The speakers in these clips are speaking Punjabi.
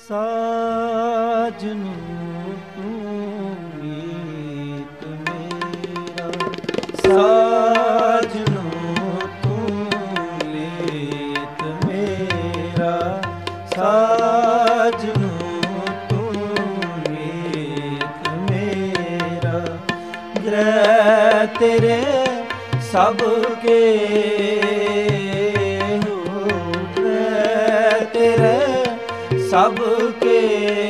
ਸਾਜਨੂ ਤੂੰ ਮੀਤ ਮੇਰਾ, ਸਾਜਨੂ ਤੂੰ ਮੀਤ ਮੇਰਾ, ਸਾਜਨੂ ਤੂੰ ਮੀਤ ਮੇਰਾ। ਗ੍ਰਹਿ ਤੇਰੇ ਸਭ ਕੇ ਹੋ, ਗ੍ਰਹਿ ਤੇਰੇ ਸਭ ਕੇ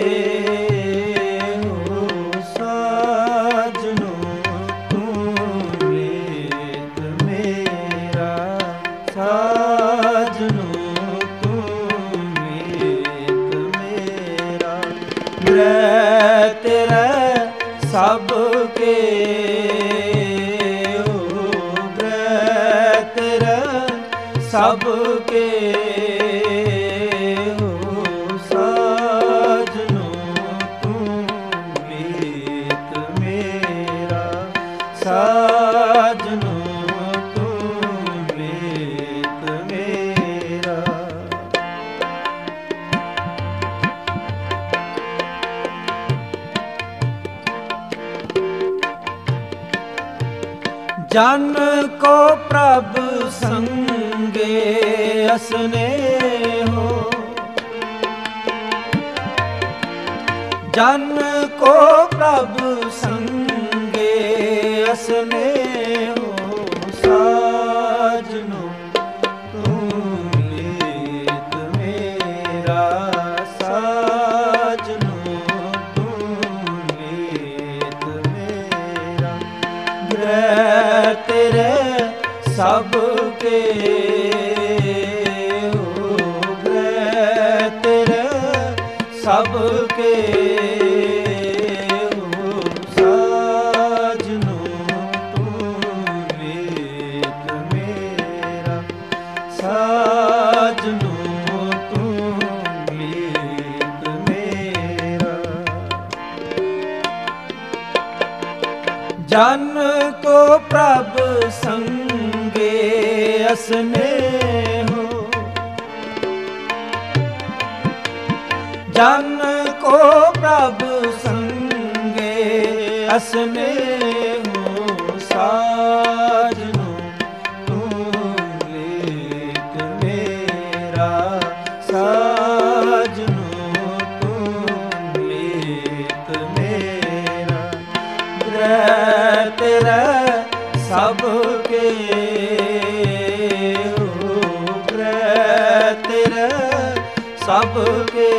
ਹੋ, ਸਾਜਨੂ ਤੂੰ ਮੀਤ ਮੇਰਾ, ਸਾਜਨੂ ਤੂੰ ਮੀਤ ਮੇਰਾ। ਗ੍ਰਹਿ ਤੇਰੇ ਸਭ ਕੇ ਹੋ, ਗ੍ਰਹਿ ਤੇਰੇ ਸਭ ਕੇ ਸਾਜਨੂ ਤੂੰ ਮੀਤ ਮੇਰਾ। ਜਨ ਕੋ ਪ੍ਰਭ ਸੰਗੇ ਅਸਨੇਹੋ, ਜਨ ਕੋ ਪ੍ਰਭ ਸੰਗੇ ਅਸਨੇਹੋ, ਸਾਜਨੂ ਤੂੰ ਮੀਤ ਮੇਰਾ, ਸਾਜਨੂ ਤੂੰ ਮੀਤ ਮੇਰਾ। ਗ੍ਰਹਿ ਤੇਰੇ ਸਭ ਕੇ ਹੋ, ਗ੍ਰਹਿ ਤੇਰੇ ਸਭ ਕੇ ਸਾਜਨੂ ਤੂੰ ਮੀਤ ਮੇਰਾ। ਜਨ ਕੋ ਪ੍ਰਭ ਸੰਗੇ ਅਸਨੇਹੋ, ਜਨ ਕੋ ਪ੍ਰਭ ਸੰਗੇ ਅਸਨੇਹੋ, ਸਾਜਨੂ ਸਾਜਨੂ ਤੂੰ ਮੀਤ ਮੇਰਾ। ਗ੍ਰਹਿ ਤੇਰੇ ਸਭ ਕੇ ਹੋ, ਗ੍ਰਹਿ ਤੇਰੇ ਸਭ ਕੇ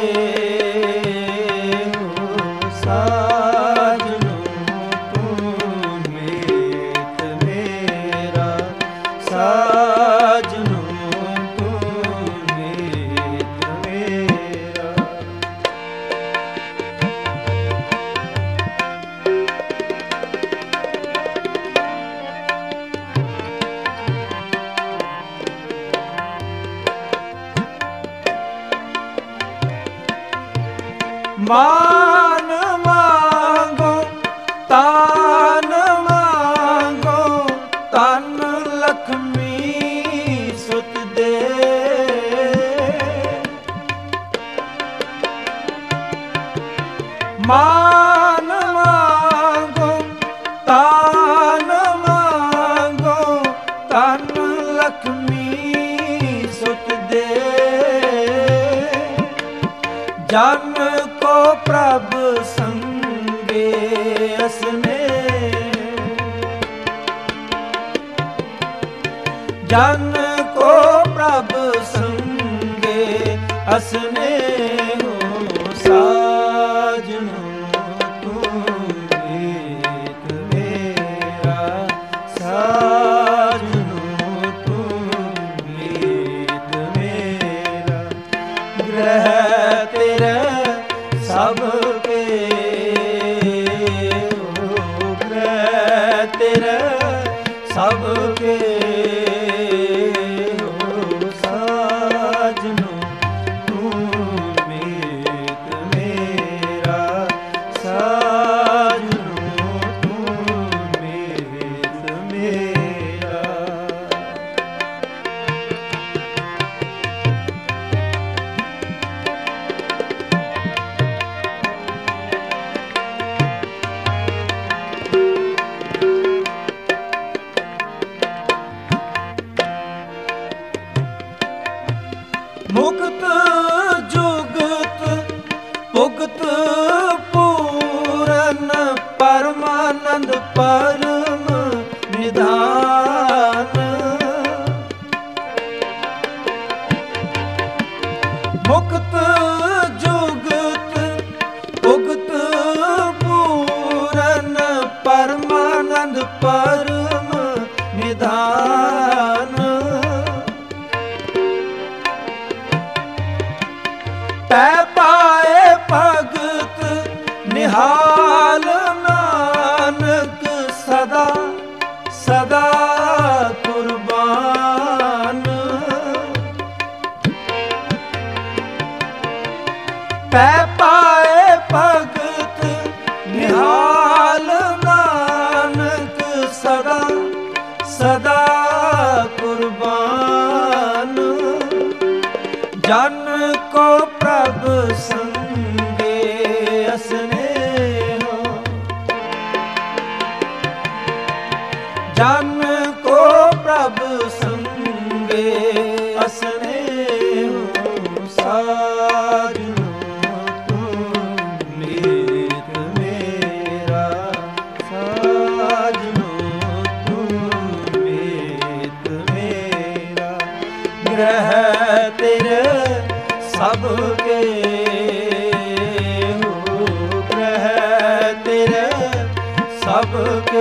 ਹੋ, ਸਾਜਨੂ ਤੂੰ ਮੀਤ ਮੇਰਾ, ਸਾਜਨੂ ਮਾਨ ਮੰਗੋ ਤਾਨ ਮੰਗੋ, ਤਨ ਲਖਮੀ ਸੁਤ ਦੇ। ਮਾਨ ਮੰਗੋ ਤਾਨ ਮੰਗੋ, ਤਨ ਲਖਮੀ ਸੁਤ ਦੇ। ਜਨ ਕੋ ਪ੍ਰਭ ਸੰਗੇ ਅਸਨੇਹੋ, ਜਨ ਕੋ ਪ੍ਰਭ ਸੰਗੇ ਅਸਨੇਹੋ, ਸਾਜਨੂ ਤੂੰ ਮੀਤ ਮੇਰਾ, ਸਾਜਨੂ ਤੂੰ ਮੀਤ ਮੇਰਾ। ਗ੍ਰਹਿ ਤੇਰੇ ਸਭ ਕੇ ਹੋ, ਗ੍ਰਹਿ ਤੇਰੇ ਸਭ ਕੇ ਹੋ, ਸਾਜਨੂ ਤੂੰ ਮੀਤ ਮੇਰਾ, ਸਾਜਨੂ ਤੂੰ ਮੀਤ ਮੇਰਾ। परम निधान। मुक्त जुगत उगत पूरन परमानंद परम निधान। पै पाए भगत निहाल नानक सदा सदा कुर्बान। पै पाए भगत निहाल नानक सदा सदा कुर्बान। जन को प्रभ संगे स्नेह, जन को प्रभ संगे स्नेह। साजन मीत मेरा, साजन मीत मेरा। ग्रह तेरे सबके हो, ग्रह तेरे सबके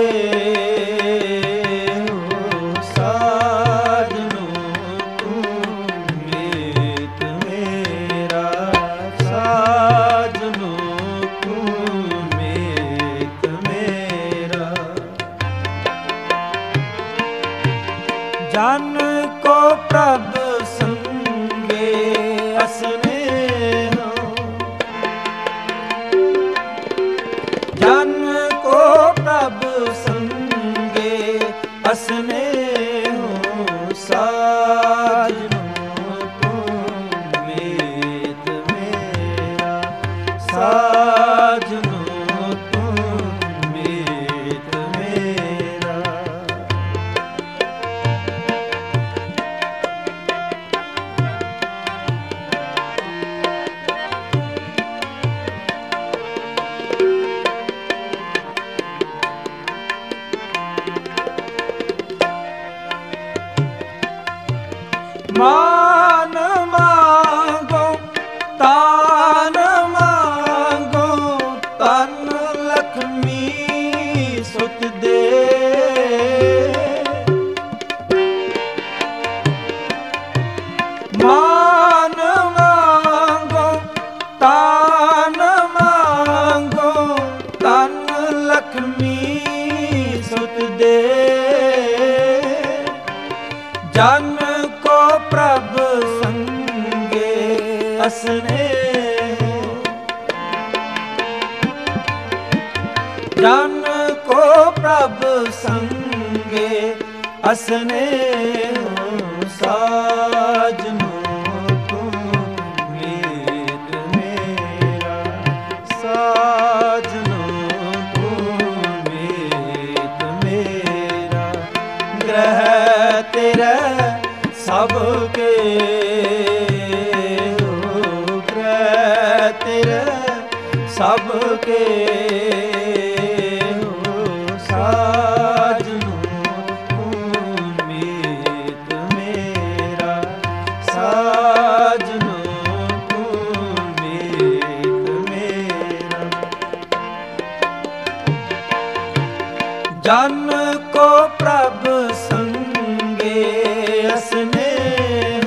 हो। साजनो तू मीत मेरा, साजनो तू मीत मेरा। जन को प्रभ संगे स्नेह, जन को प्रभ संगे स्नेह। साजनो तू मीत मेरा, साजनो तू मीत मेरा। मान मांगो तान मांगो, तन लक्ष्मी सुत दे। मान मांगो तान मांगो, तन लक्ष्मी सुत दे। जन को प्रभ संगे स्नेह, जन को प्रभ संगे स्नेह। साजनो तू मीत मेरा, साजनो तू मीत मेरा। ग्रह तेरे सबके हो, ग्रह तेरे सबके हो। साजनो तू मीत मेरा, साजनो तू मीत मेरा। जन को प्रभ संगे स्नेह,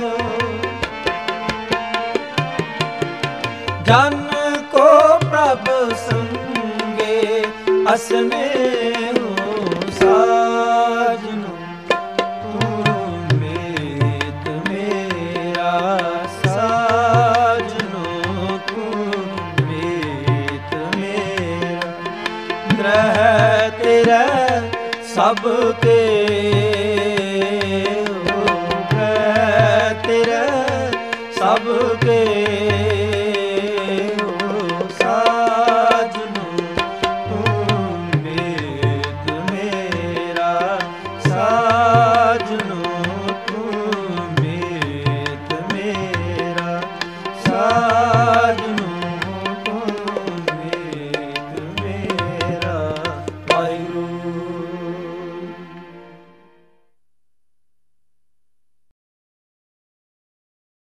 जन को प्रभ संगे स्नेह। साजनो तू मीत मेरा, साजनो तू मीत मेरा। ग्रह तेरे सबके